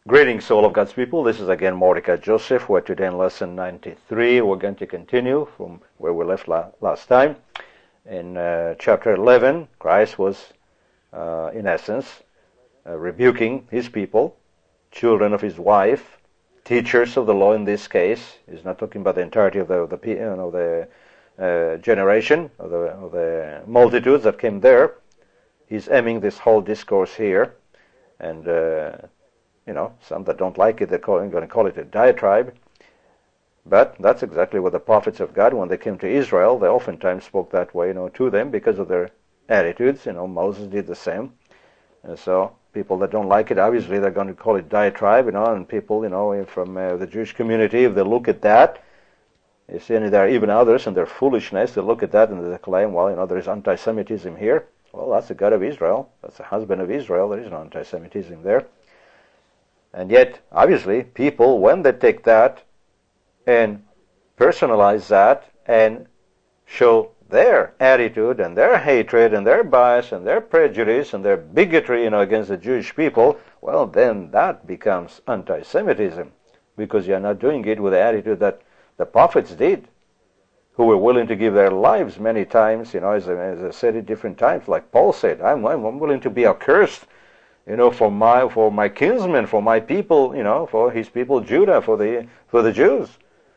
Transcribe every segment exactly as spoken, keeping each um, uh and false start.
Greetings, all of God's people. This is again Mordecai Joseph. We're today in lesson ninety-three. We're going to continue from where we left la- last time. In uh, chapter eleven, Christ was, uh, in essence, uh, rebuking his people, children of his wife, teachers of the law in this case. He's not talking about the entirety of the, of the, you know, the uh, generation, of the, of the multitudes that came there. He's aiming this whole discourse here. And... Uh, You know, some that don't like it, they're going to call it a diatribe. But that's exactly what the prophets of God, when they came to Israel, they oftentimes spoke that way, you know, to them because of their attitudes. You know, Moses did the same. And so people that don't like it, obviously, they're going to call it diatribe, you know, and people, you know, from uh, the Jewish community, if they look at that, you see, and there are even others in their foolishness, they look at that and they claim, well, you know, there's anti-Semitism here. Well, that's the God of Israel. That's the husband of Israel. There is no anti-Semitism there. And yet, obviously, people, when they take that and personalize that and show their attitude and their hatred and their bias and their prejudice and their bigotry, you know, against the Jewish people, well, then that becomes anti-Semitism, because you're not doing it with the attitude that the prophets did, who were willing to give their lives many times, you know, as I, as I said at different times, like Paul said, I'm, I'm willing to be accursed, you know, for my for my kinsmen, for my people, you know, for his people Judah, for the for the Jews.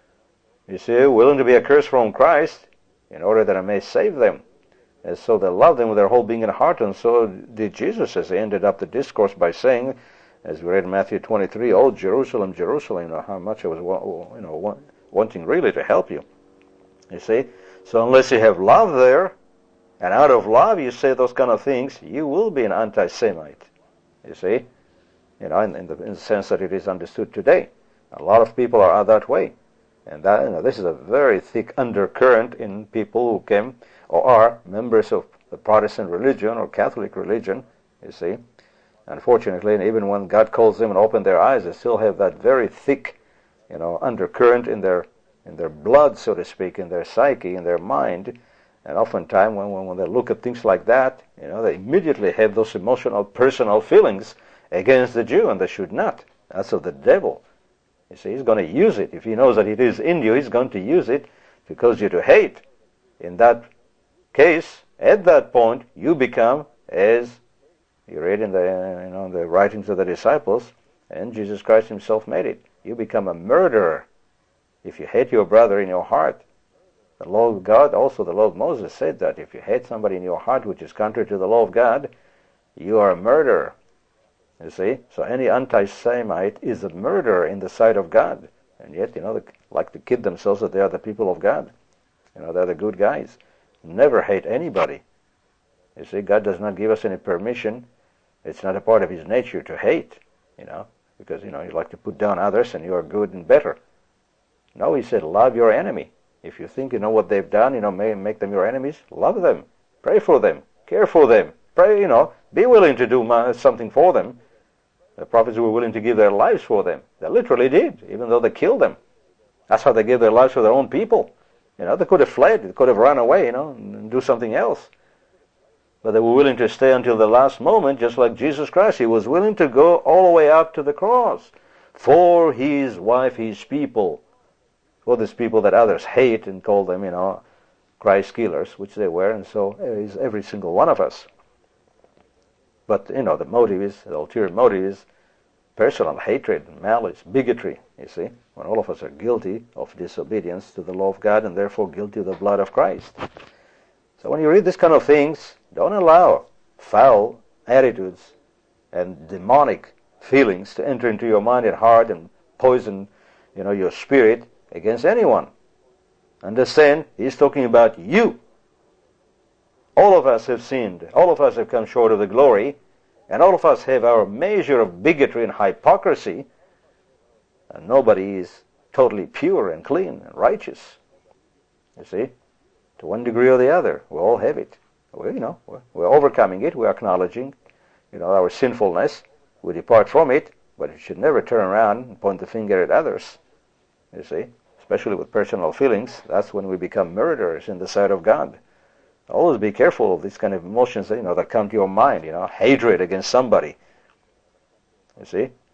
You see, willing to be accursed from Christ in order that I may save them. And so they loved them with their whole being and heart, and so did Jesus, as he ended up the discourse by saying, as we read in Matthew twenty-three, "Oh, Jerusalem, Jerusalem, you know, how much I was, you know, wanting really to help you." You see, so unless you have love there, and out of love you say those kind of things, you will be an anti-Semite. You see, you know, in, in, the, in the sense that it is understood today. A lot of people are that way. And that, you know, this is a very thick undercurrent in people who came or are members of the Protestant religion or Catholic religion, you see. Unfortunately, and even when God calls them and opens their eyes, they still have that very thick, you know, undercurrent in their in their blood, so to speak, in their psyche, in their mind. And oftentimes, when, when when they look at things like that, you know, they immediately have those emotional, personal feelings against the Jew, and they should not. That's of the devil. You see, he's going to use it. If he knows that it is in you, he's going to use it to cause you to hate. In that case, at that point, you become, as you read in the, you know, the writings of the disciples, and Jesus Christ himself made it, you become a murderer if you hate your brother in your heart. The law of God, also the law of Moses said that if you hate somebody in your heart which is contrary to the law of God, you are a murderer. You see? So any anti-Semite is a murderer in the sight of God. And yet, you know, they like to kid themselves that they are the people of God. You know, they're the good guys. Never hate anybody. You see, God does not give us any permission. It's not a part of his nature to hate, you know, because, you know, you like to put down others and you are good and better. No, he said, love your enemy. If you think you know what they've done, you know, may make them your enemies, love them, pray for them, care for them, pray, you know, be willing to do something for them. The prophets were willing to give their lives for them. They literally did, even though they killed them. That's how they gave their lives for their own people. You know, they could have fled, they could have run away, you know, and do something else. But they were willing to stay until the last moment, just like Jesus Christ. He was willing to go all the way out to the cross for his wife, his people. For these people that others hate and call them, you know, Christ killers, which they were, and so is every single one of us. But, you know, the motive is, the ulterior motive is personal hatred, malice, bigotry, you see, when all of us are guilty of disobedience to the law of God and therefore guilty of the blood of Christ. So when you read this kind of things, don't allow foul attitudes and demonic feelings to enter into your mind and heart and poison, you know, your spirit against anyone. Understand, he's talking about you. All of us have sinned. All of us have come short of the glory. And all of us have our measure of bigotry and hypocrisy. And nobody is totally pure and clean and righteous. You see, to one degree or the other, we all have it. We, you know, we're, we're overcoming it. We're acknowledging, you know, our sinfulness. We depart from it, but we should never turn around and point the finger at others. You see, especially with personal feelings, that's when we become murderers in the sight of God. Always be careful of these kind of emotions, you know, that come to your mind, you know, hatred against somebody. You see,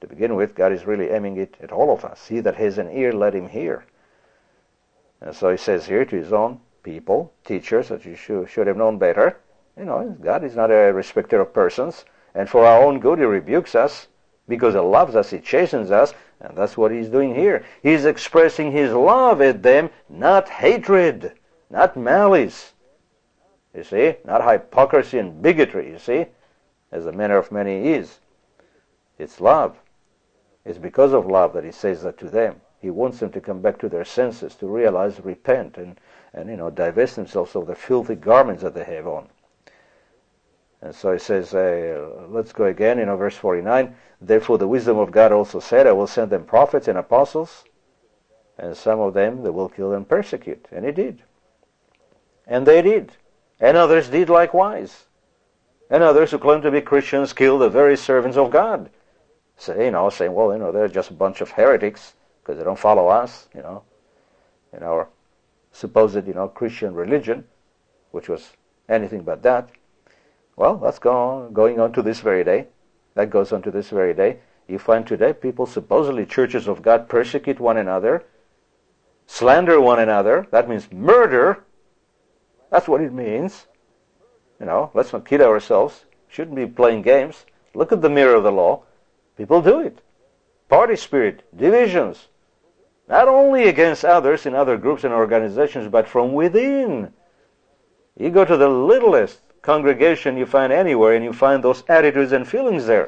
To begin with, God is really aiming it at all of us. He that has an ear, let him hear. And so he says here to his own people, teachers, that you should, should have known better. You know, God is not a respecter of persons. And for our own good, he rebukes us. Because he loves us, he chastens us. And that's what he's doing here. He's expressing his love at them, not hatred, not malice. You see, not hypocrisy and bigotry, you see, as the manner of many is. It's love. It's because of love that he says that to them. He wants them to come back to their senses, to realize, repent, and, and you know, divest themselves of the filthy garments that they have on. And so he says, uh, let's go again, you know, verse forty-nine. Therefore the wisdom of God also said, I will send them prophets and apostles, and some of them they will kill and persecute. And he did. And they did. And others did likewise. And others who claim to be Christians killed the very servants of God. Say, you know, saying, well, you know, they're just a bunch of heretics because they don't follow us, you know, in our supposed, you know, Christian religion, which was anything but that. Well, that's go on, going on to this very day. That goes on to this very day. You find today people, supposedly churches of God, persecute one another, slander one another. That means murder. That's what it means. You know, let's not kid ourselves. Shouldn't be playing games. Look at the mirror of the law. People do it. Party spirit, divisions. Not only against others in other groups and organizations, but from within. You go to the littlest congregation you find anywhere, and you find those attitudes and feelings there.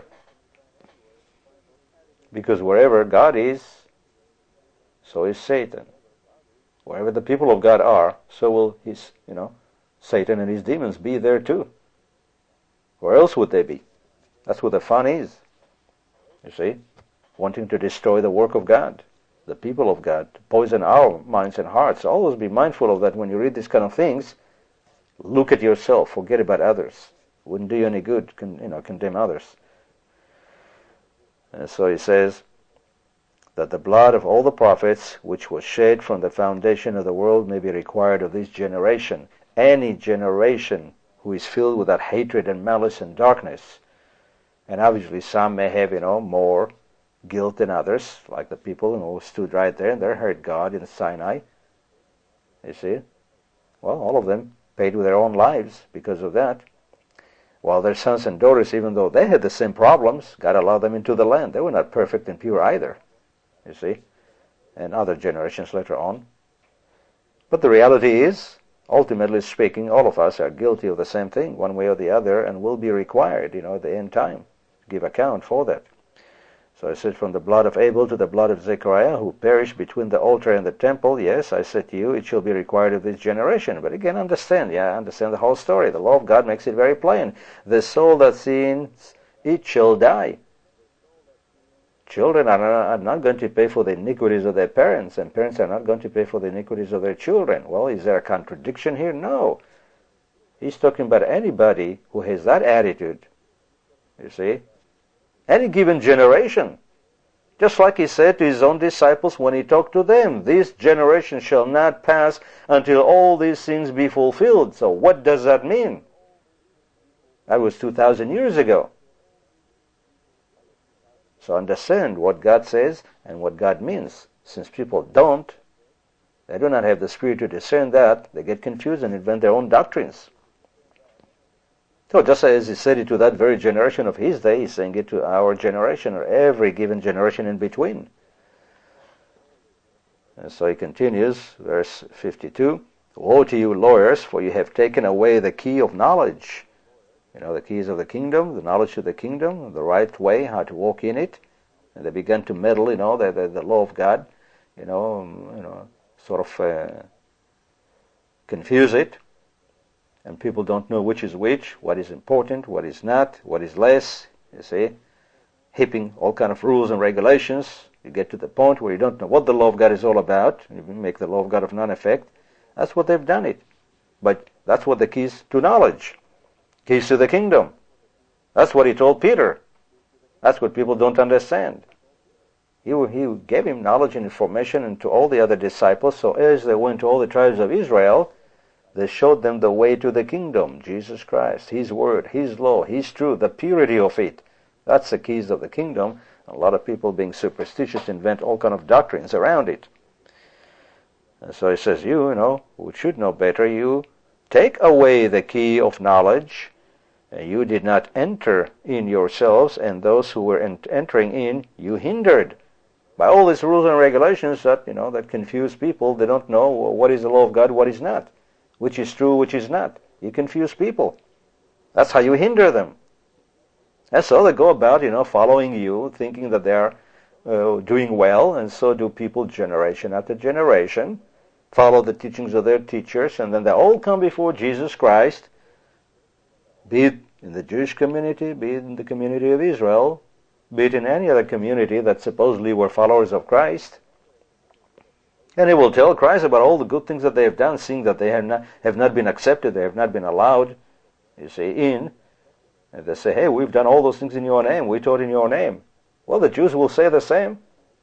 Because wherever God is, so is Satan. Wherever the people of God are, so will his, you know, Satan and his demons be there too. Where else would they be? That's what the fun is. You see? Wanting to destroy the work of God, the people of God, to poison our minds and hearts. Always be mindful of that when you read these kind of things. Look at yourself. Forget about others. It wouldn't do you any good, con, you know, condemn others. And so he says that the blood of all the prophets, which was shed from the foundation of the world, may be required of this generation. Any generation who is filled with that hatred and malice and darkness. And obviously some may have, you know, more guilt than others, like the people, you know, who stood right there and they heard God in Sinai. You see? Well, all of them paid with their own lives because of that. While their sons and daughters, even though they had the same problems, God allowed them into the land. They were not perfect and pure either, you see, and other generations later on. But the reality is, ultimately speaking, all of us are guilty of the same thing, one way or the other, and will be required, you know, at the end time, to give account for that. So I said, from the blood of Abel to the blood of Zechariah, who perished between the altar and the temple, yes, I said to you, it shall be required of this generation. But again, understand, yeah, understand the whole story. The law of God makes it very plain. The soul that sins, it shall die. Children are not, are not going to pay for the iniquities of their parents, and parents are not going to pay for the iniquities of their children. Well, is there a contradiction here? No. He's talking about anybody who has that attitude, you see. Any given generation. Just like he said to his own disciples when he talked to them, this generation shall not pass until all these things be fulfilled. So what does that mean? That was two thousand years ago. So understand what God says and what God means. Since people don't, they do not have the Spirit to discern that, they get confused and invent their own doctrines. So just as he said it to that very generation of his day, he's saying it to our generation or every given generation in between. And so he continues, verse fifty-two, woe to you lawyers, for you have taken away the key of knowledge. You know, the keys of the kingdom, the knowledge of the kingdom, the right way, how to walk in it. And they began to meddle, you know, the, the, the law of God, you know, um, you know, sort of uh, confuse it. And people don't know which is which, what is important, what is not, what is less, you see. Heaping all kind of rules and regulations. You get to the point where you don't know what the law of God is all about. You make the law of God of none effect. That's what they've done it. But that's what the keys to knowledge. Keys to the kingdom. That's what he told Peter. That's what people don't understand. He, he gave him knowledge and information and to all the other disciples. So as they went to all the tribes of Israel, they showed them the way to the kingdom, Jesus Christ, His word, His law, His truth, the purity of it. That's the keys of the kingdom. A lot of people, being superstitious, invent all kind of doctrines around it. And so he says, you, you know, who should know better, you take away the key of knowledge. And you did not enter in yourselves, and those who were ent- entering in, you hindered. By all these rules and regulations that, you know, that confuse people. They don't know what is the law of God, what is not, which is true, which is not. You confuse people. That's how you hinder them. And so they go about, you know, following you, thinking that they're uh, doing well, and so do people generation after generation, follow the teachings of their teachers, and then they all come before Jesus Christ, be it in the Jewish community, be it in the community of Israel, be it in any other community that supposedly were followers of Christ. And they will tell Christ about all the good things that they have done, seeing that they have not, have not been accepted, they have not been allowed, you see, in. And they say, hey, we've done all those things in your name, we taught in your name. Well, the Jews will say the same.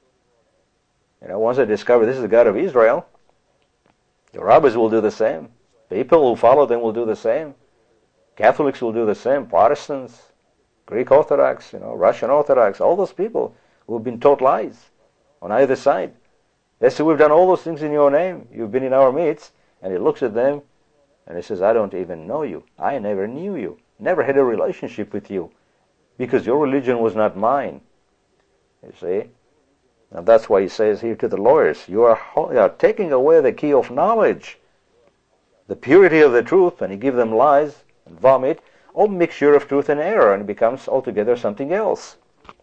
You know, once they discover this is the God of Israel, the rabbis will do the same. People who follow them will do the same. Catholics will do the same. Protestants, Greek Orthodox, you know, Russian Orthodox, all those people who have been taught lies on either side. They say, we've done all those things in your name. You've been in our midst. And he looks at them and he says, I don't even know you. I never knew you. Never had a relationship with you. Because your religion was not mine. You see? And that's why he says here to the lawyers, you are, you are taking away the key of knowledge, the purity of the truth, and you give them lies and vomit, all mixture of truth and error, and it becomes altogether something else.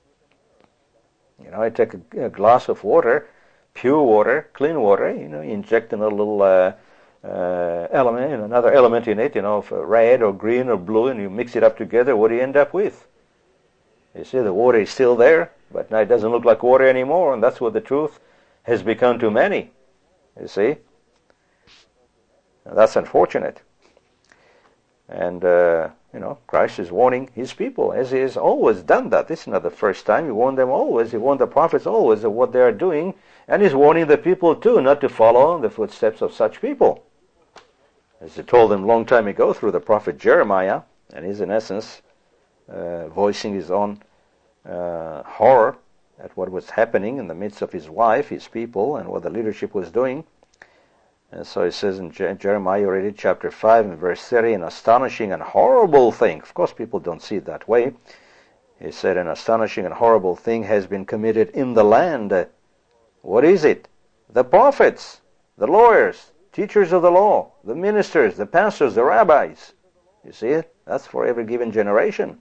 You know, I take a, a glass of water, pure water, clean water, you know, inject in a little uh, uh, element, you know, another element in it, you know, of red or green or blue, and you mix it up together, what do you end up with? You see, the water is still there, but now it doesn't look like water anymore, and that's what the truth has become to many. You see? And that's unfortunate. And, uh, you know, Christ is warning his people, as he has always done that. This is not the first time. He warned them always. He warned the prophets always of what they are doing. And he's warning the people, too, not to follow the footsteps of such people. As he told them a long time ago through the prophet Jeremiah, and he's, in essence, uh, voicing his own uh, horror at what was happening in the midst of his wife, his people, and what the leadership was doing. And so it says in Je- Jeremiah, you read it, chapter five, and verse thirty, an astonishing and horrible thing. Of course, people don't see it that way. He said, an astonishing and horrible thing has been committed in the land. Uh, what is it? The prophets, the lawyers, teachers of the law, the ministers, the pastors, the rabbis. You see it? That's for every given generation.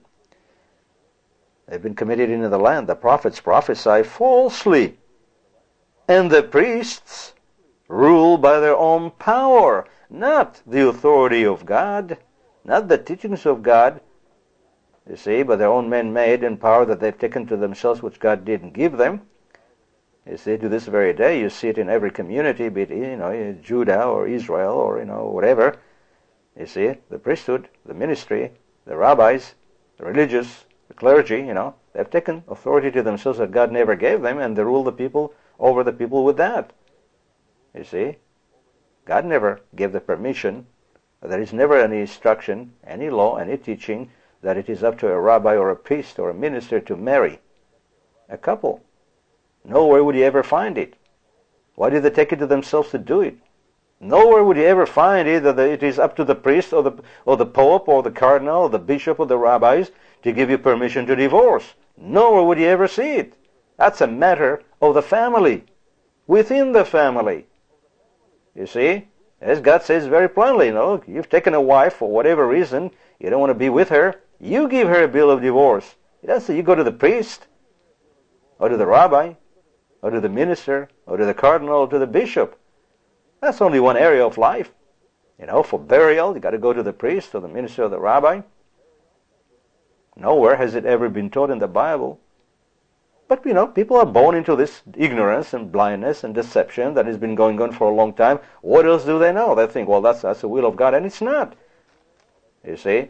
They've been committed into the land. The prophets prophesy falsely. And the priests rule by their own power, not the authority of God, not the teachings of God, you see, but their own man-made and power that they've taken to themselves, which God didn't give them. You see, to this very day, you see it in every community, be it, you know, Judah or Israel or, you know, whatever. You see, the priesthood, the ministry, the rabbis, the religious, the clergy, you know, they've taken authority to themselves that God never gave them, and they rule the people over the people with that. You see, God never gave the permission. There is never any instruction, any law, any teaching that it is up to a rabbi or a priest or a minister to marry a couple. Nowhere would you ever find it. Why did they take it to themselves to do it? Nowhere would you ever find it that it is up to the priest or the or the pope or the cardinal or the bishop or the rabbis to give you permission to divorce. Nowhere would you ever see it. That's a matter of the family, within the family. You see, as God says very plainly, you know, you've taken a wife for whatever reason, you don't want to be with her, you give her a bill of divorce. It doesn't say you go to the priest, or to the rabbi, or to the minister, or to the cardinal, or to the bishop. That's only one area of life. You know, for burial, you got to go to the priest, or the minister, or the rabbi. Nowhere has it ever been taught in the Bible. But, you know, people are born into this ignorance and blindness and deception that has been going on for a long time. What else do they know? They think, well, that's, that's the will of God, and it's not. You see?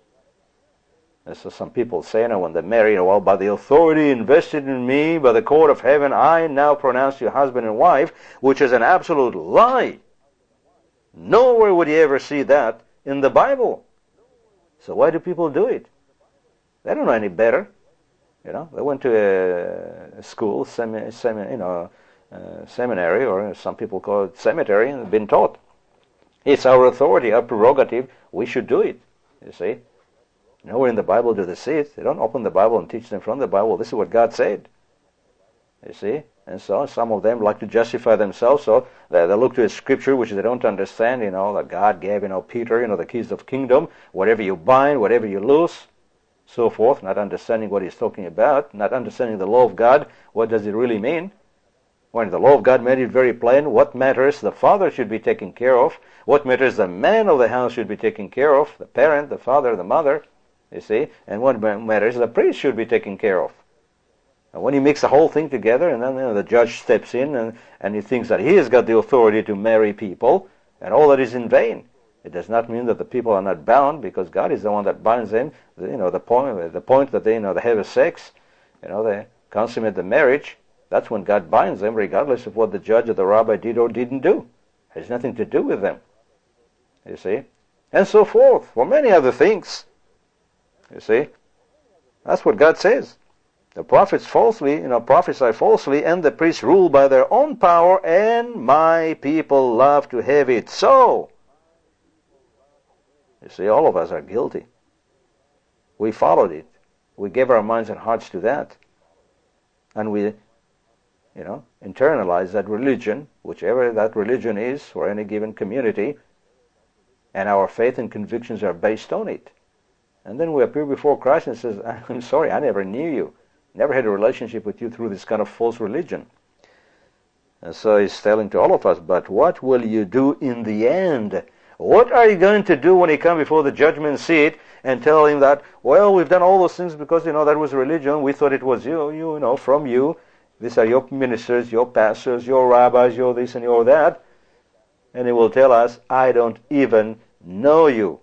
And so some people say, you know, when they marry, well, by the authority invested in me by the court of heaven, I now pronounce you husband and wife, which is an absolute lie. Nowhere would you ever see that in the Bible. So why do people do it? They don't know any better. You know, they went to a, a school, semi, semi, you know, uh, seminary, or some people call it cemetery, and been taught. It's our authority, our prerogative. We should do it. You see, nowhere in the Bible do they see it. They don't open the Bible and teach them from the Bible. This is what God said. You see, and so some of them like to justify themselves, so they, they look to a scripture which they don't understand. You know, that God gave, you know, Peter, you know, the keys of kingdom. Whatever you bind, whatever you loose, so forth. Not understanding what he's talking about, not understanding the law of God. What does it really mean? When the law of God made it very plain, what matters the father should be taken care of. What matters the man of the house should be taken care of. The parent, the father, the mother, you see. And what matters the priest should be taken care of. And when he mix the whole thing together, and then you know, the judge steps in, and, and he thinks that he has got the authority to marry people, and all that is in vain. It does not mean that the people are not bound, because God is the one that binds them. You know, the point, the point that they, you know, they have a sex, you know, they consummate the marriage. That's when God binds them, regardless of what the judge or the rabbi did or didn't do. It has nothing to do with them. You see? And so forth, for many other things. You see? That's what God says. The prophets falsely, you know, prophesy falsely, and the priests rule by their own power, and my people love to have it so. You see, all of us are guilty. We followed it. We gave our minds and hearts to that. And we, you know, internalize that religion, whichever that religion is for any given community, and our faith and convictions are based on it. And then we appear before Christ and says, I'm sorry, I never knew you. Never had a relationship with you through this kind of false religion. And so he's telling to all of us, but what will you do in the end? What are you going to do when you come before the judgment seat and tell him that, well, we've done all those things because, you know, that was religion. We thought it was you, you, you know, from you. These are your ministers, your pastors, your rabbis, your this and your that. And he will tell us, I don't even know you.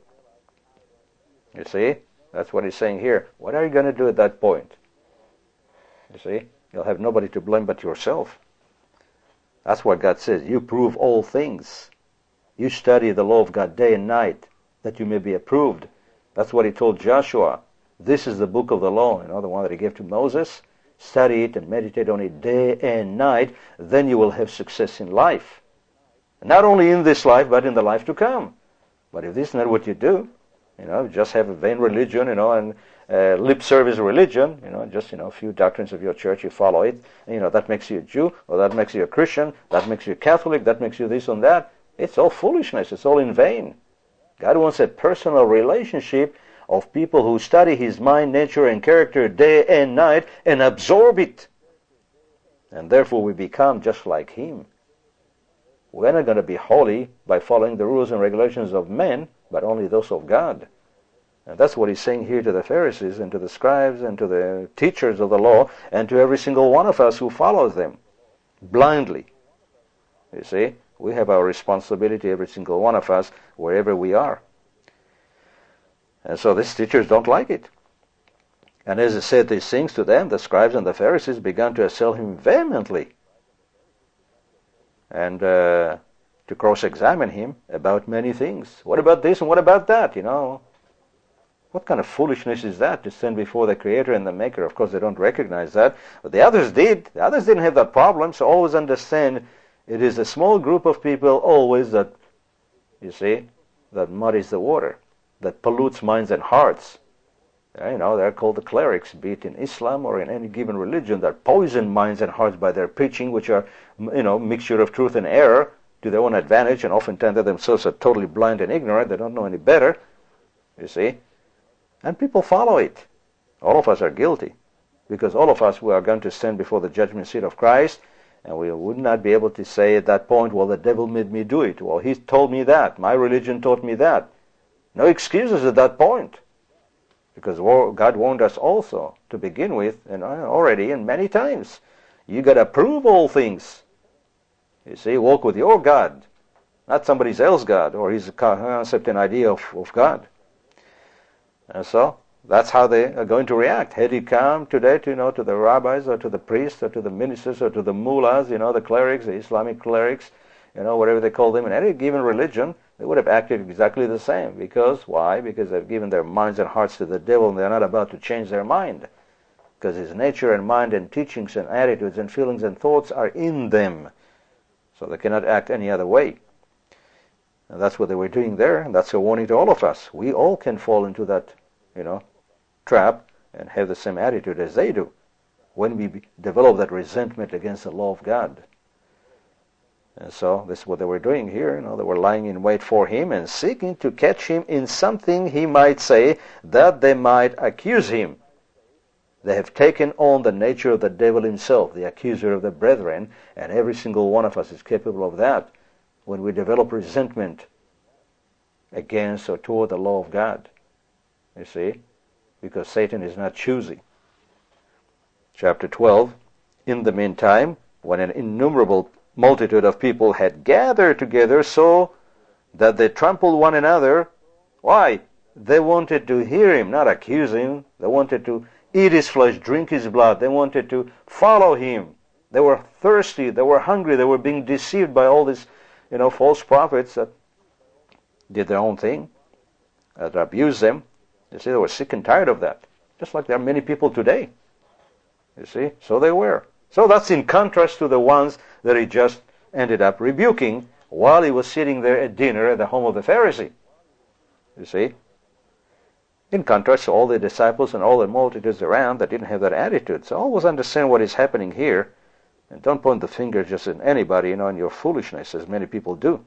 You see? That's what he's saying here. What are you going to do at that point? You see? You'll have nobody to blame but yourself. That's what God says. You prove all things. You study the law of God day and night, that you may be approved. That's what he told Joshua. This is the book of the law, you know, the one that he gave to Moses. Study it and meditate on it day and night. Then you will have success in life. Not only in this life, but in the life to come. But if this is not what you do, you know, just have a vain religion, you know, and uh, lip service religion, you know, just, you know, a few doctrines of your church, you follow it, and, you know, that makes you a Jew, or that makes you a Christian, that makes you a Catholic, that makes you this and that. It's all foolishness. It's all in vain. God wants a personal relationship of people who study his mind, nature, and character day and night and absorb it. And therefore we become just like him. We're not going to be holy by following the rules and regulations of men, but only those of God. And that's what he's saying here to the Pharisees and to the scribes and to the teachers of the law and to every single one of us who follows them blindly. You see, we have our responsibility, every single one of us, wherever we are. And so these teachers don't like it. And as he said these things to them, the scribes and the Pharisees began to assail him vehemently and uh, to cross-examine him about many things. What about this and what about that, you know? What kind of foolishness is that to stand before the Creator and the Maker? Of course, they don't recognize that. But the others did. The others didn't have that problem, so always understand it is a small group of people always that, you see, that muddies the water, that pollutes minds and hearts. You know, they're called the clerics, be it in Islam or in any given religion, that poison minds and hearts by their preaching, which are, you know, mixture of truth and error to their own advantage, and oftentimes they themselves are totally blind and ignorant. They don't know any better, you see. And people follow it. All of us are guilty, because all of us, we are going to stand before the judgment seat of Christ, and we would not be able to say at that point, well, the devil made me do it. Well, he told me that. My religion taught me that. No excuses at that point. Because God warned us also to begin with, and already, and many times. You got to prove all things. You see, walk with your God, not somebody else's God, or his concept and idea of, of God. And so, that's how they are going to react. Had he come today to, you know, to the rabbis or to the priests or to the ministers or to the mullahs, you know, the clerics, the Islamic clerics, you know, whatever they call them, in any given religion, they would have acted exactly the same. Because, why? Because they've given their minds and hearts to the devil and they're not about to change their mind. because his nature and mind and teachings and attitudes and feelings and thoughts are in them. So they cannot act any other way. And that's what they were doing there, and that's a warning to all of us. We all can fall into that, you know, trap and have the same attitude as they do when we develop that resentment against the law of God. And so this is what they were doing here. You know, they were lying in wait for him and seeking to catch him in something he might say, that they might accuse him. They have taken on the nature of the devil himself, the accuser of the brethren, and every single one of us is capable of that when we develop resentment against or toward the law of God. You see? Because Satan is not choosy. Chapter twelve, in the meantime, when an innumerable multitude of people had gathered together so that they trampled one another, why? They wanted to hear him, not accuse him. They wanted to eat his flesh, drink his blood. They wanted to follow him. They were thirsty. They were hungry. They were being deceived by all these, you know, false prophets that did their own thing, that abused them. You see, they were sick and tired of that. Just like there are many people today. You see, so they were. So that's in contrast to the ones that he just ended up rebuking while he was sitting there at dinner at the home of the Pharisee. You see? In contrast to all the disciples and all the multitudes around that didn't have that attitude. So always understand what is happening here. And don't point the finger just at anybody, you know, in your foolishness, as many people do.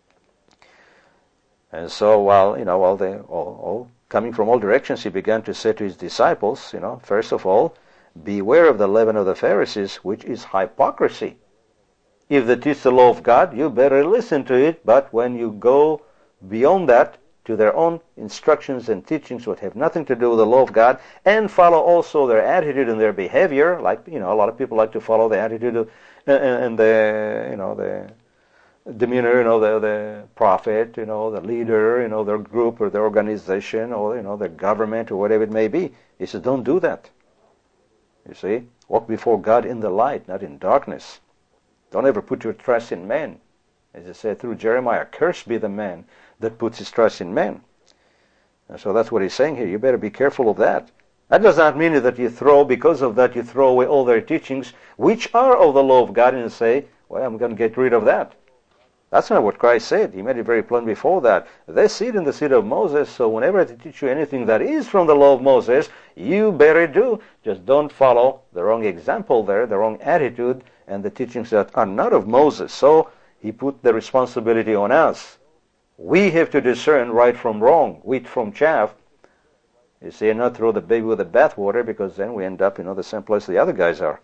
And so while, you know, while they all, all coming from all directions, he began to say to his disciples, you know, first of all, beware of the leaven of the Pharisees, which is hypocrisy. If they teach the law of God, you better listen to it, but when you go beyond that, to their own instructions and teachings which have nothing to do with the law of God, and follow also their attitude and their behavior, like, you know, a lot of people like to follow the attitude of, uh, and the, you know, the demeanor, you know, the, the prophet, you know, the leader, you know, their group or their organization, or, you know, their government or whatever it may be. He says, don't do that. You see, walk before God in the light, not in darkness. Don't ever put your trust in men. As I said through Jeremiah, cursed be the man that puts his trust in men. And so that's what he's saying here. You better be careful of that. That does not mean that you throw, because of that, you throw away all their teachings, which are of the law of God, and say, well, I'm going to get rid of that. That's not what Christ said. He made it very plain before that. They sit in the seat of Moses, so whenever they teach you anything that is from the law of Moses, you better do. Just don't follow the wrong example there, the wrong attitude, and the teachings that are not of Moses. So he put the responsibility on us. We have to discern right from wrong, wheat from chaff. You see, and not throw the baby with the bathwater, because then we end up, you know, the same place the other guys are.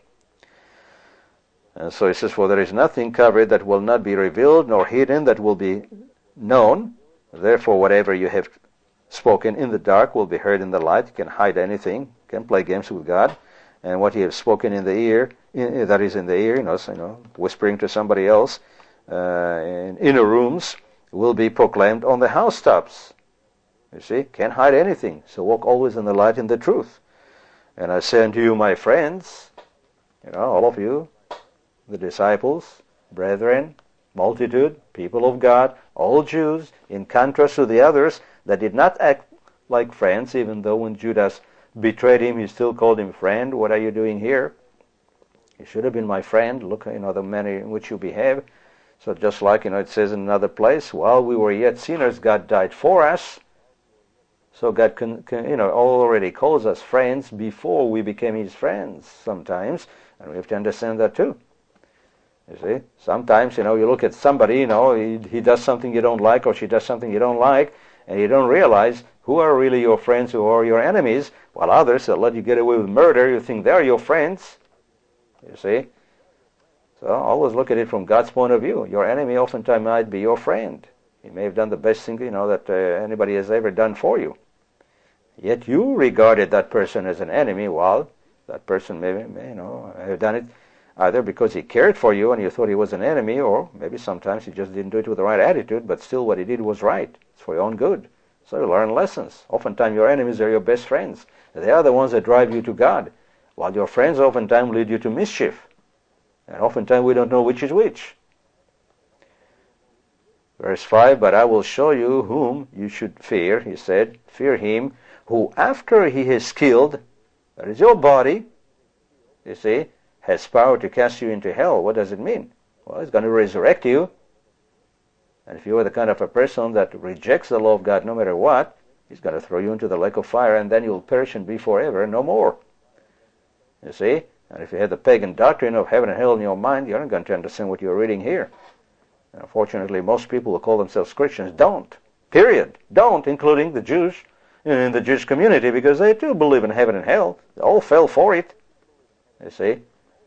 And so he says, for there is nothing covered that will not be revealed, nor hidden that will be known. Therefore, whatever you have spoken in the dark will be heard in the light. You can hide anything. You can play games with God. And what you have spoken in the ear, in, that is in the ear, you know, so, you know, whispering to somebody else uh, in inner rooms, will be proclaimed on the housetops. You see, can't hide anything. So walk always in the light and the truth. And I say unto you, my friends, you know, all of you, the disciples, brethren, multitude, people of God, all Jews, in contrast to the others that did not act like friends, even though when Judas betrayed him, he still called him friend. What are you doing here? You should have been my friend. Look, you know, the manner in which you behave. So just like, you know, it says in another place, while we were yet sinners, God died for us. So God, can, can, you know, already calls us friends before we became his friends sometimes. And we have to understand that too. You see, sometimes, you know, you look at somebody, you know, he, he does something you don't like, or she does something you don't like, and you don't realize who are really your friends, who are your enemies, while others that let you get away with murder, you think they're your friends. You see? So always look at it from God's point of view. Your enemy oftentimes might be your friend. He may have done the best thing, you know, that uh, anybody has ever done for you. Yet you regarded that person as an enemy, while that person may, may you know, have done it either because he cared for you and you thought he was an enemy, or maybe sometimes he just didn't do it with the right attitude, but still what he did was right. It's for your own good. So you learn lessons. Oftentimes your enemies are your best friends. They are the ones that drive you to God, while your friends oftentimes lead you to mischief. And oftentimes we don't know which is which. Verse five, but I will show you whom you should fear, he said. Fear him who after he has killed, that is your body, you see, has power to cast you into hell. What does it mean? Well, he's going to resurrect you. And if you are the kind of a person that rejects the law of God no matter what, he's going to throw you into the lake of fire, and then you'll perish and be forever, no more. You see? And if you have the pagan doctrine of heaven and hell in your mind, you're not going to understand what you're reading here. And unfortunately, most people who call themselves Christians don't. Period. Don't, including the Jews in the Jewish community, because they too believe in heaven and hell. They all fell for it. You see?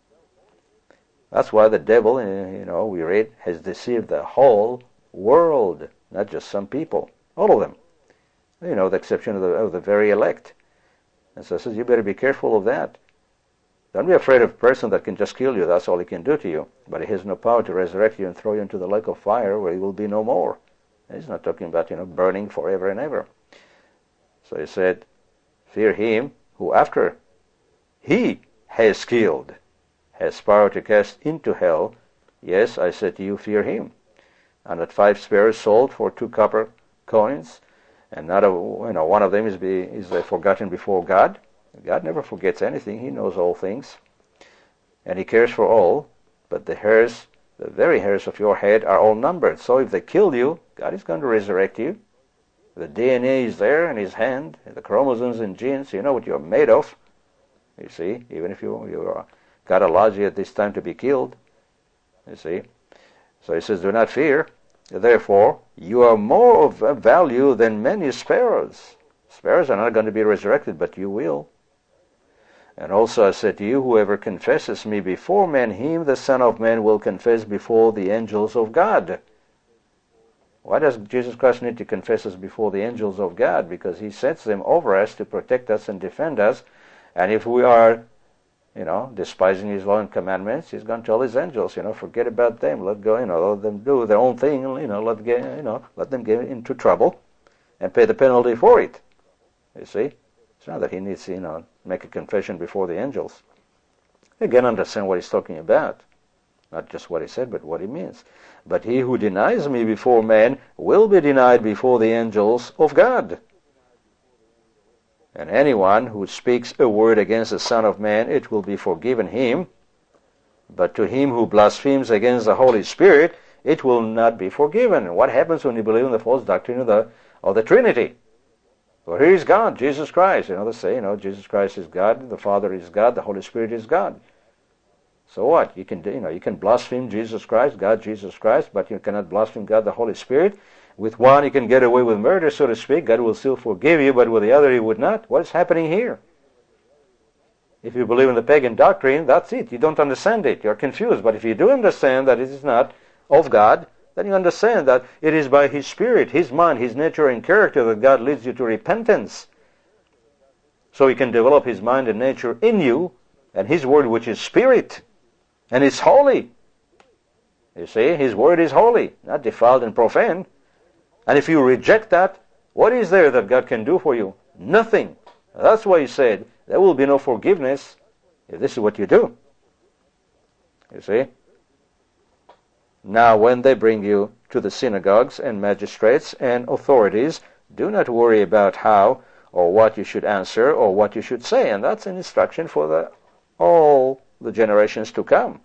That's why the devil, you know, we read, has deceived the whole world, not just some people, all of them. You know, the exception of the, of the very elect. And so it says, you better be careful of that. Don't be afraid of a person that can just kill you. That's all he can do to you. But he has no power to resurrect you and throw you into the lake of fire where he will be no more. He's not talking about, you know, burning forever and ever. So he said, fear him who after he has killed has power to cast into hell. Yes, I said to you, fear him. And that five sparrows sold for two copper coins, and not a, you know, one of them is be is forgotten before God. God never forgets anything. He knows all things, and He cares for all. But the hairs, the very hairs of your head, are all numbered. So if they kill you, God is going to resurrect you. The D N A is there in His hand, the chromosomes and genes. You know what you're made of. You see, even if you you God allows you at this time to be killed. You see, so He says, do not fear. Therefore, you are more of value than many sparrows. Sparrows are not going to be resurrected, but you will. And also I said to you, whoever confesses me before men, him the Son of Man will confess before the angels of God. Why does Jesus Christ need to confess us before the angels of God? Because He sets them over us to protect us and defend us. And if we are, you know, despising His law and commandments, He's going to tell His angels, you know, forget about them. Let go, you know, let them do their own thing. You know, let get, you know, let them get into trouble and pay the penalty for it. You see, it's not that He needs to, you know, make a confession before the angels. Again, understand what He's talking about. Not just what He said, but what He means. But he who denies me before men will be denied before the angels of God. And anyone who speaks a word against the Son of Man, it will be forgiven him. But to him who blasphemes against the Holy Spirit, it will not be forgiven. And what happens when you believe in the false doctrine of the of the Trinity? Well, here is God, Jesus Christ. You know, they say, you know, Jesus Christ is God, the Father is God, the Holy Spirit is God. So what? You can, you know, you can blaspheme Jesus Christ, God, Jesus Christ, but you cannot blaspheme God, the Holy Spirit. With one, you can get away with murder, so to speak. God will still forgive you, but with the other, He would not. What is happening here? If you believe in the pagan doctrine, that's it. You don't understand it. You're confused. But if you do understand that it is not of God, then you understand that it is by His Spirit, His mind, His nature and character that God leads you to repentance. So He can develop His mind and nature in you, and His Word, which is Spirit, and it's holy. You see, His Word is holy, not defiled and profane. And if you reject that, what is there that God can do for you? Nothing. That's why He said, there will be no forgiveness if this is what you do. You see? Now when they bring you to the synagogues and magistrates and authorities, do not worry about how or what you should answer or what you should say. And that's an instruction for the, all the generations to come.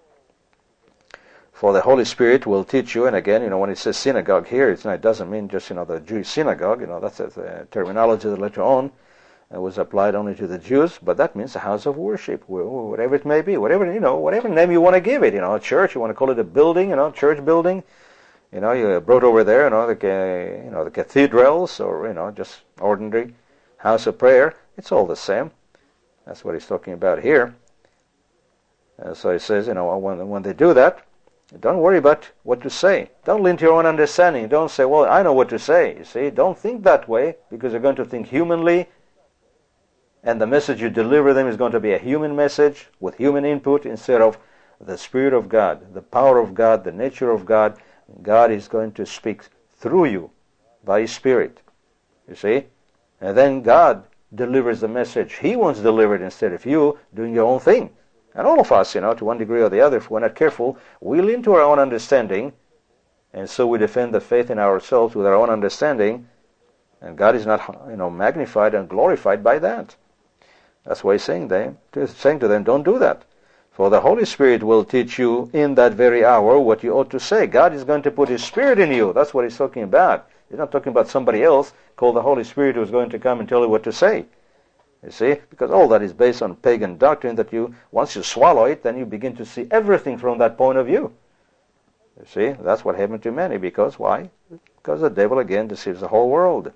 For the Holy Spirit will teach you, and again, you know, when it says synagogue here, it's not, it doesn't mean just, you know, the Jewish synagogue. You know, that's a, a terminology that later on uh, was applied only to the Jews, but that means a house of worship, whatever it may be, whatever, you know, whatever name you want to give it. You know, a church, you want to call it a building, you know, church building. You know, you brought over there, you know, the, you know, the cathedrals, or, you know, just ordinary house of prayer. It's all the same. That's what he's talking about here. Uh, so he says, you know, when when they do that, don't worry about what to say. Don't lean to your own understanding. Don't say, well, I know what to say. You see, don't think that way, because you're going to think humanly, and the message you deliver them is going to be a human message with human input instead of the Spirit of God, the power of God, the nature of God. God is going to speak through you by His Spirit. You see? And then God delivers the message He wants delivered instead of you doing your own thing. And all of us, you know, to one degree or the other, if we're not careful, we lean to our own understanding, and so we defend the faith in ourselves with our own understanding, and God is not, you know, magnified and glorified by that. That's why he's saying, them, saying to them, don't do that. For the Holy Spirit will teach you in that very hour what you ought to say. God is going to put His Spirit in you. That's what He's talking about. He's not talking about somebody else called the Holy Spirit who's going to come and tell you what to say. You see? Because all that is based on pagan doctrine that you, once you swallow it, then you begin to see everything from that point of view. You see? That's what happened to many. Because why? Because the devil again deceives the whole world.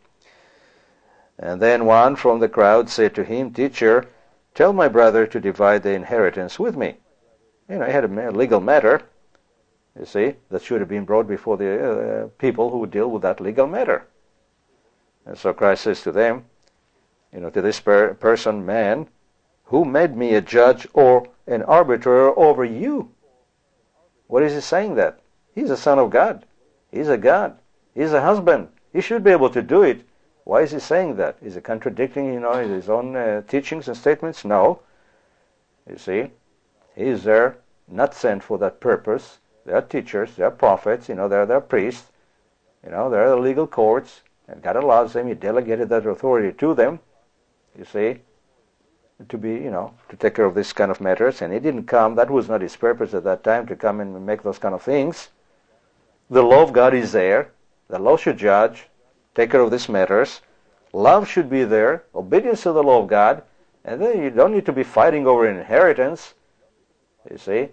And then one from the crowd said to him, Teacher, tell my brother to divide the inheritance with me. You know, he had a legal matter, you see, that should have been brought before the uh, people who deal with that legal matter. And so Christ says to them, you know, to this per- person, man, who made me a judge or an arbiter over you? What is he saying that? He's a son of God. He's a God. He's a husband. He should be able to do it. Why is he saying that? Is he contradicting, you know, his own uh, teachings and statements? No. You see, he is there, not sent for that purpose. They are teachers, they are prophets, you know, they're, they're priests, you know, they're the legal courts, and God allows them, He delegated that authority to them, you see, to be, you know, to take care of this kind of matters, and He didn't come, that was not His purpose at that time, to come and make those kind of things. The law of God is there, the law should judge, take care of these matters, love should be there, obedience to the law of God, and then you don't need to be fighting over inheritance, you see.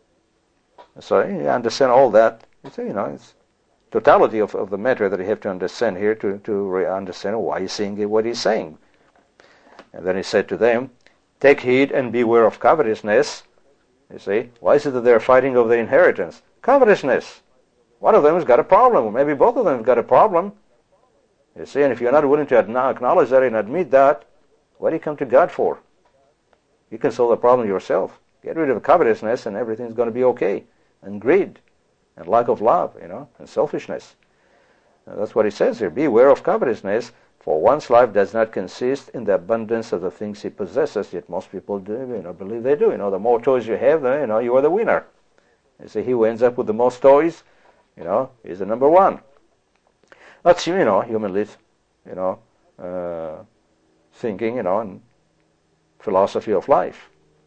So you understand all that. You see, you know, it's totality of, of the matter that you have to understand here to, to understand why he's saying what he's saying. And then he said to them, take heed and beware of covetousness. You see, why is it that they're fighting over the inheritance? Covetousness. One of them has got a problem, or maybe both of them have got a problem. You see, and if you're not willing to acknowledge that and admit that, what do you come to God for? You can solve the problem yourself. Get rid of covetousness and everything's going to be okay. And greed, and lack of love, you know, and selfishness. And that's what he says here. Beware of covetousness, for one's life does not consist in the abundance of the things he possesses, yet most people do, you know, believe they do. You know, the more toys you have, the, you know, you are the winner. You see, he who ends up with the most toys, you know, is the number one. That's, you know, humanly, you know, uh, thinking, you know, and philosophy of life.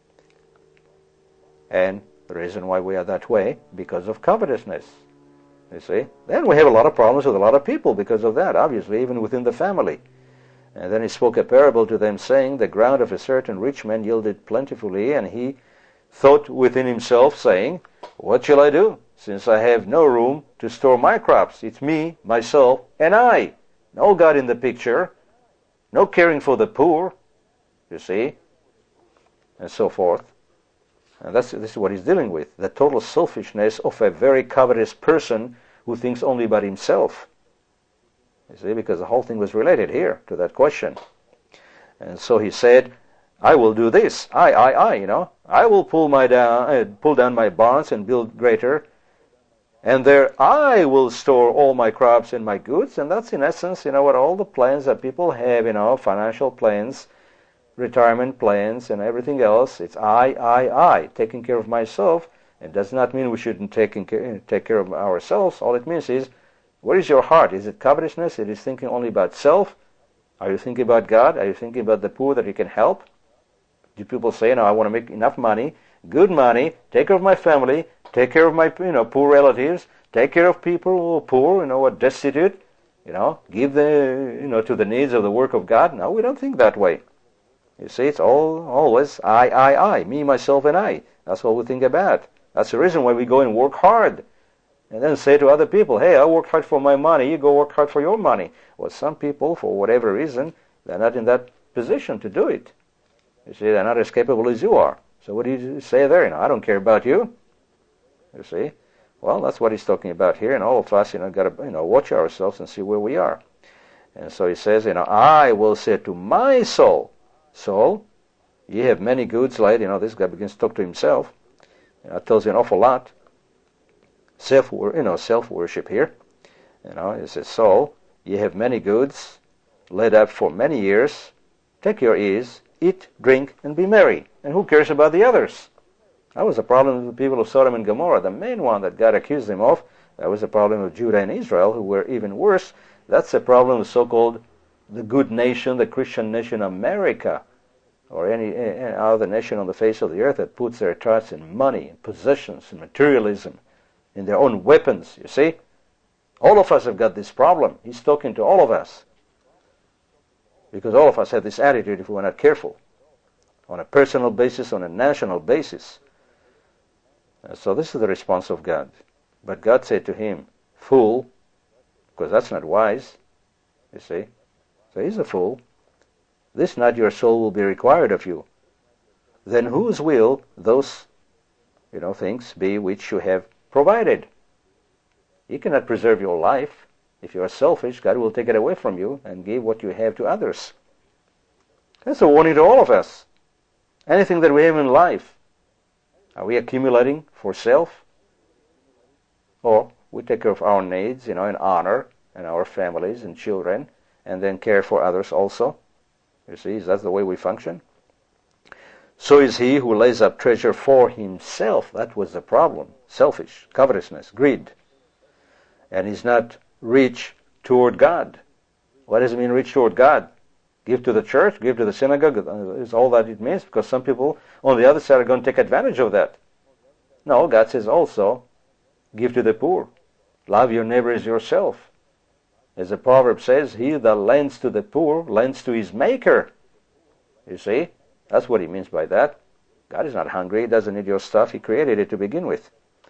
And the reason why we are that way, because of covetousness. You see? Then we have a lot of problems with a lot of people because of that, obviously, even within the family. And then he spoke a parable to them, saying, the ground of a certain rich man yielded plentifully, and he thought within himself, saying, what shall I do, since I have no room to store my crops? It's me, myself, and I. No God in the picture, no caring for the poor, you see, and so forth. And that's, this is what he's dealing with, the total selfishness of a very covetous person who thinks only about himself. You see, because the whole thing was related here to that question. And so he said, I will do this. I, I, I, you know. I will pull, my down, uh, pull down my barns and build greater. And there I will store all my crops and my goods. And that's in essence, you know, what all the plans that people have, you know, financial plans, retirement plans and everything else. It's I, I, I, taking care of myself. It does not mean we shouldn't take care, take care of ourselves. All it means is, where is your heart? Is it covetousness? It is thinking only about self? Are you thinking about God? Are you thinking about the poor that you can help? Do people say, no, I want to make enough money, good money, take care of my family, take care of my, you know, poor relatives, take care of people who are poor, you know, what destitute, you know, give the, you know, to the needs of the work of God? No, we don't think that way. You see, it's all always I, I, I, me, myself, and I. That's what we think about. That's the reason why we go and work hard. And then say to other people, hey, I work hard for my money, you go work hard for your money. Well, some people, for whatever reason, they're not in that position to do it. You see, they're not as capable as you are. So what do you say there? You know, I don't care about you. You see? Well, that's what he's talking about here, and all of us, you know, got to, you know, watch ourselves and see where we are. And so he says, you know, I will say to my soul, soul, ye have many goods laid. You know, this guy begins to talk to himself. You know, it tells you an awful lot. Self, you know, self-worship here. You know, it says, soul, ye have many goods laid up for many years. Take your ease, eat, drink, and be merry. And who cares about the others? That was the problem with the people of Sodom and Gomorrah. The main one that God accused them of, that was the problem of Judah and Israel, who were even worse. That's the problem with so-called the good nation, the Christian nation America. or any, any other nation on the face of the earth that puts their trust in money, in possessions, in materialism, in their own weapons, you see. All of us have got this problem. He's talking to all of us. Because all of us have this attitude if we're not careful. On a personal basis, on a national basis. Uh, so this is the response of God. But God said to him, fool, because that's not wise, you see. So he's a fool. This not your soul will be required of you. Then whose will those, you know, things be which you have provided? You cannot preserve your life. If you are selfish, God will take it away from you and give what you have to others. That's a warning to all of us. Anything that we have in life, are we accumulating for self? Or we take care of our needs, you know, in honor, and our families and children, and then care for others also? You see, that's the way we function. So is he who lays up treasure for himself. That was the problem. Selfish, covetousness, greed. And he's not rich toward God. What does it mean, rich toward God? Give to the church, give to the synagogue, is all that it means, because some people on the other side are going to take advantage of that. No, God says also, give to the poor. Love your neighbor as yourself. As the proverb says, he that lends to the poor lends to his maker. You see, that's what he means by that. God is not hungry, he doesn't need your stuff, he created it to begin with.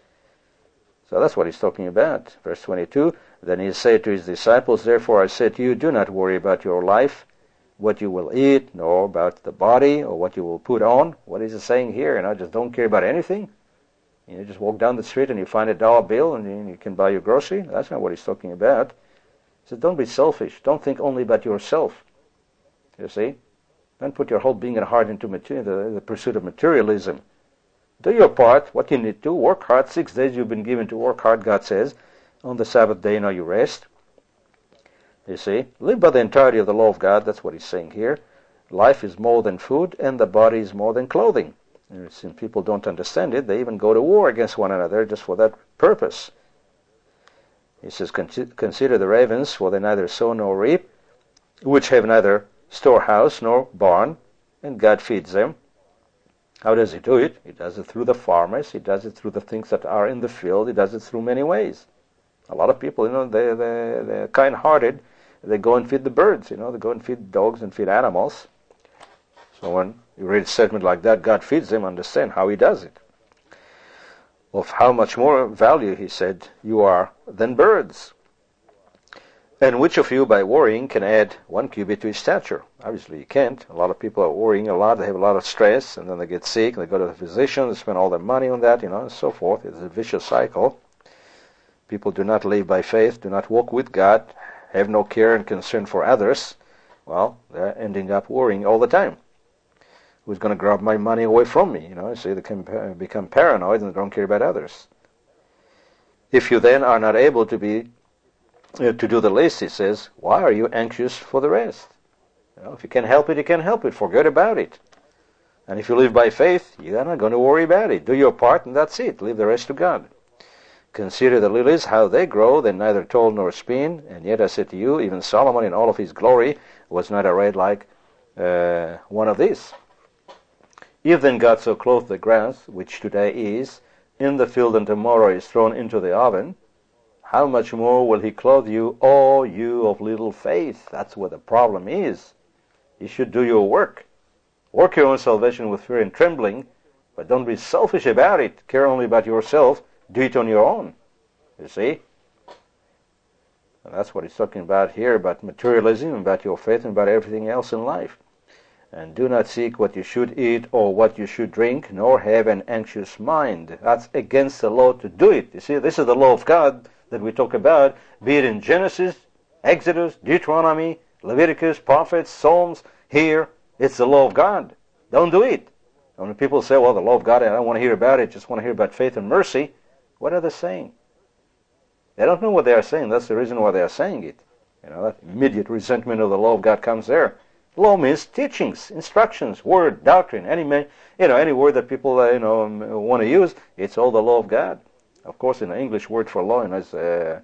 So that's what he's talking about. Verse twenty-two, then he said to his disciples, therefore I say to you, do not worry about your life, what you will eat, nor about the body, or what you will put on. What is he saying here? You know, just don't care about anything. You know, just walk down the street and you find a dollar bill and you can buy your grocery. That's not what he's talking about. He says, don't be selfish. Don't think only about yourself. You see? Don't put your whole being and heart into material, the, the pursuit of materialism. Do your part, what you need to. Work hard. Six days you've been given to work hard, God says. On the Sabbath day, now you rest. You see? Live by the entirety of the law of God. That's what he's saying here. Life is more than food, and the body is more than clothing. And since people don't understand it, they even go to war against one another just for that purpose. He says, consider the ravens, for they neither sow nor reap, which have neither storehouse nor barn, and God feeds them. How does he do it? He does it through the farmers. He does it through the things that are in the field. He does it through many ways. A lot of people, you know, they, they, they're kind-hearted. They go and feed the birds, you know. They go and feed dogs and feed animals. So when you read a statement like that, God feeds them, understand how he does it. Of how much more value, he said, you are than birds. And which of you, by worrying, can add one cubit to his stature? Obviously, you can't. A lot of people are worrying a lot. They have a lot of stress, and then they get sick. They go to the physician. They spend all their money on that, you know, and so forth. It's a vicious cycle. People do not live by faith, do not walk with God, have no care and concern for others. Well, they're ending up worrying all the time. Who's going to grab my money away from me? You know, so they can become paranoid and don't care about others. If you then are not able to be uh, to do the least, he says, why are you anxious for the rest? You know, if you can help it, you can help it. Forget about it. And if you live by faith, you're not going to worry about it. Do your part, and that's it. Leave the rest to God. Consider the lilies, how they grow. They neither toil nor spin. And yet I say to you, even Solomon in all of his glory was not arrayed like uh, one of these. If then God so clothed the grass, which today is in the field and tomorrow is thrown into the oven, how much more will he clothe you, O you of little faith? That's what the problem is. You should do your work. Work your own salvation with fear and trembling, but don't be selfish about it. Care only about yourself. Do it on your own. You see? And that's what he's talking about here, about materialism, about your faith, and about everything else in life. And do not seek what you should eat or what you should drink, nor have an anxious mind. That's against the law to do it. You see, this is the law of God that we talk about, be it in Genesis, Exodus, Deuteronomy, Leviticus, prophets, Psalms. Here, it's the law of God. Don't do it. And when people say, well, the law of God, I don't want to hear about it, just want to hear about faith and mercy, what are they saying? They don't know what they are saying. That's the reason why they are saying it. You know, that immediate resentment of the law of God comes there. Law means teachings, instructions, word, doctrine. Any you know, any word that people uh, you know want to use, it's all the law of God. Of course, in the English word for law, you know, it's, uh,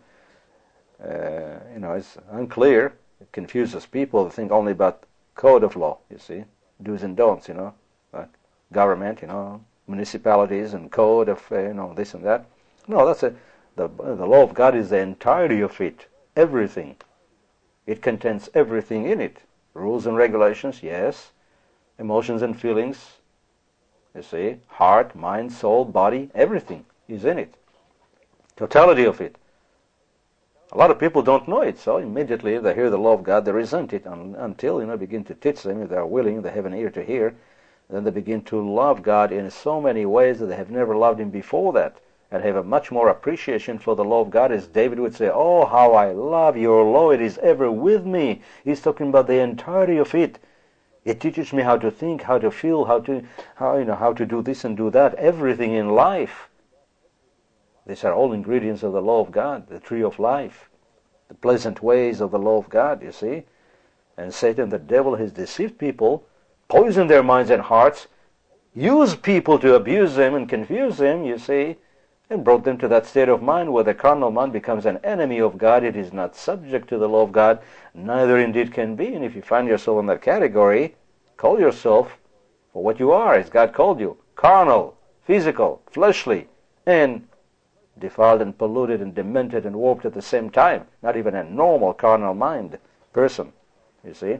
uh, you know, it's unclear. It confuses people to think only about code of law. You see, do's and don'ts, you know, like government, you know, municipalities and code of, uh, you know, this and that. No, that's a, the, the law of God is the entirety of it, everything. It contains everything in it. Rules and regulations, yes. Emotions and feelings, you see, heart, mind, soul, body, everything is in it. Totality of it. A lot of people don't know it, so immediately they hear the law of God, they resent it un- until, you know, begin to teach them, if they are willing, they have an ear to hear, then they begin to love God in so many ways that they have never loved Him before that, and have a much more appreciation for the law of God, as David would say, oh, how I love your law, it is ever with me. He's talking about the entirety of it. It teaches me how to think, how to feel, how to, how, you know, how to do this and do that, everything in life. These are all ingredients of the law of God, the tree of life, the pleasant ways of the law of God, you see. And Satan, the devil, has deceived people, poisoned their minds and hearts, used people to abuse them and confuse them, you see, and brought them to that state of mind where the carnal mind becomes an enemy of God. It is not subject to the law of God, neither indeed can be. And if you find yourself in that category, call yourself for what you are, as God called you, carnal, physical, fleshly, and defiled and polluted and demented and warped at the same time. Not even a normal carnal mind person, you see.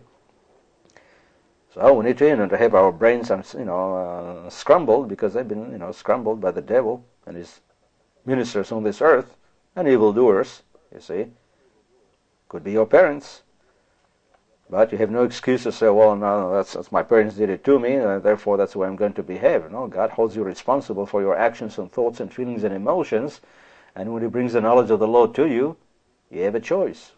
So we need to, you know, to have our brains, you know, uh, scrambled, because they've been, you know, scrambled by the devil and his ministers on this earth, and evildoers, you see. Could be your parents. But you have no excuse to say, well, no, that's, that's my parents did it to me, and therefore that's the way I'm going to behave. No, God holds you responsible for your actions and thoughts and feelings and emotions, and when He brings the knowledge of the law to you, you have a choice.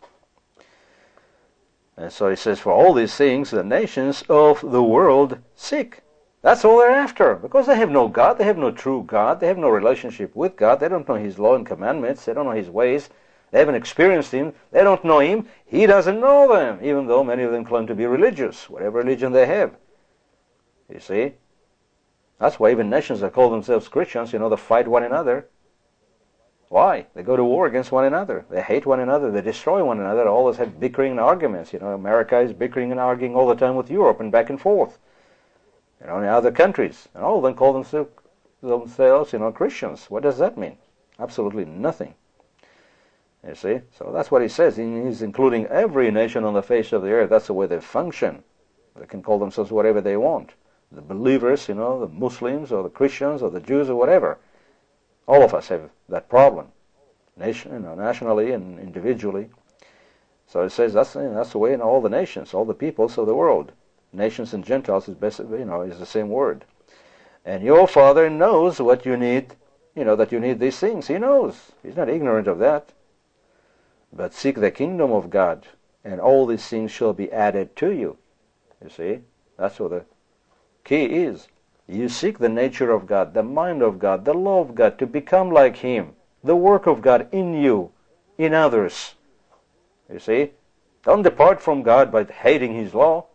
And so He says, for all these things, the nations of the world seek. That's all they're after, because they have no God, they have no true God, they have no relationship with God, they don't know His law and commandments, they don't know His ways, they haven't experienced Him, they don't know Him, He doesn't know them, even though many of them claim to be religious, whatever religion they have. You see? That's why even nations that call themselves Christians, you know, they fight one another. Why? They go to war against one another. They hate one another. They destroy one another. They always have bickering and arguments. You know, America is bickering and arguing all the time with Europe and back and forth. You know, in other countries. And all of them call themselves, themselves, you know, Christians. What does that mean? Absolutely nothing. You see? So that's what he says. He's including every nation on the face of the earth. That's the way they function. They can call themselves whatever they want. The believers, you know, the Muslims or the Christians or the Jews or whatever. All of us have that problem, nation, you know, nationally and individually. So it says that's, you know, that's the way in all the nations, all the peoples of the world. Nations and Gentiles is basically, you know, is the same word. And your Father knows what you need, you know, that you need these things. He knows. He's not ignorant of that. But seek the kingdom of God, and all these things shall be added to you. You see, that's what the key is. You seek the nature of God, the mind of God, the law of God, to become like Him, the work of God in you, in others. You see? Don't depart from God by hating His law.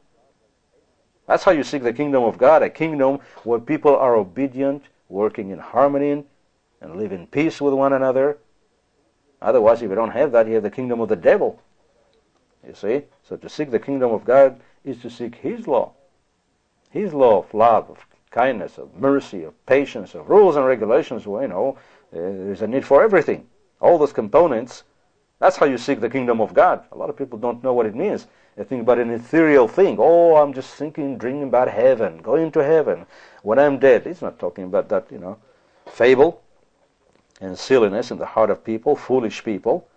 That's how you seek the kingdom of God, a kingdom where people are obedient, working in harmony, and live in peace with one another. Otherwise, if you don't have that, you have the kingdom of the devil. You see? So to seek the kingdom of God is to seek His law. His law of love, of kindness, of mercy, of patience, of rules and regulations. Well, you know, uh, there's a need for everything. All those components, that's how you seek the kingdom of God. A lot of people don't know what it means. They think about an ethereal thing. Oh, I'm just thinking, dreaming about heaven, going to heaven when I'm dead. He's not talking about that, you know, fable and silliness in the heart of people, foolish people.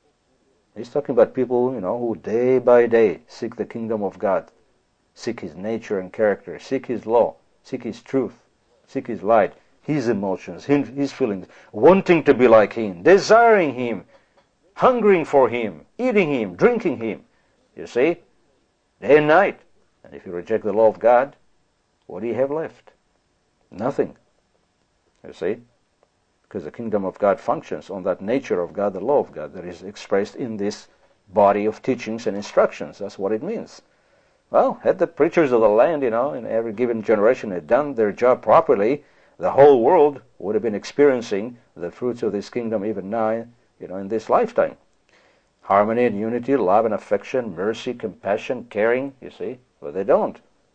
He's talking about people, you know, who day by day seek the kingdom of God, seek His nature and character, seek His law, seek His truth, seek His light, His emotions, His feelings, wanting to be like Him, desiring Him, hungering for Him, eating Him, drinking Him. You see? Day and night. And if you reject the law of God, what do you have left? Nothing. You see? Because the kingdom of God functions on that nature of God, the law of God, that is expressed in this body of teachings and instructions. That's what it means. Well, had the preachers of the land, you know, in every given generation had done their job properly, the whole world would have been experiencing the fruits of this kingdom even now, you know, in this lifetime. Harmony and unity, love and affection, mercy, compassion, caring, you see. But they don't.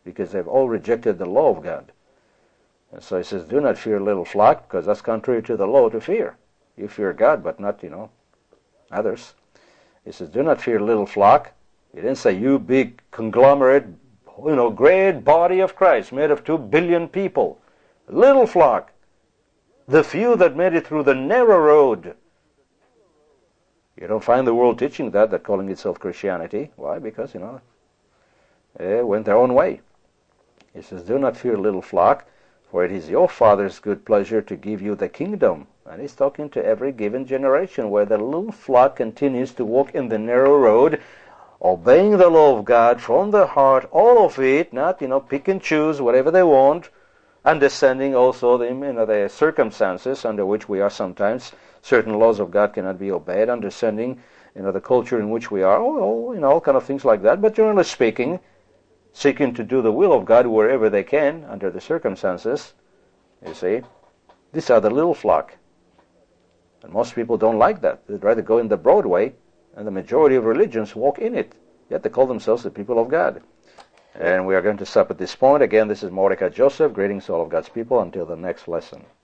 because they've all rejected the law of God. And so he says, do not fear, little flock, because that's contrary to the law to fear. You fear God, but not, you know, others. He says, do not fear, little flock. He didn't say, you big conglomerate, you know, great body of Christ made of two billion people. Little flock. The few that made it through the narrow road. You don't find the world teaching that, that calling itself Christianity. Why? Because, you know, they went their own way. He says, do not fear, little flock, for it is your Father's good pleasure to give you the kingdom. And he's talking to every given generation where the little flock continues to walk in the narrow road, obeying the law of God from the heart, all of it, not, you know, pick and choose whatever they want, understanding also the, you know, the circumstances under which we are sometimes. Certain laws of God cannot be obeyed, understanding, you know, the culture in which we are, oh, you know, all kind of things like that. But generally speaking, seeking to do the will of God wherever they can, under the circumstances, you see. These are the little flock. And most people don't like that. They'd rather go in the broad way, and the majority of religions walk in it. Yet they call themselves the people of God. And we are going to stop at this point. Again, this is Mordecai Joseph. Greetings to all of God's people. Until the next lesson.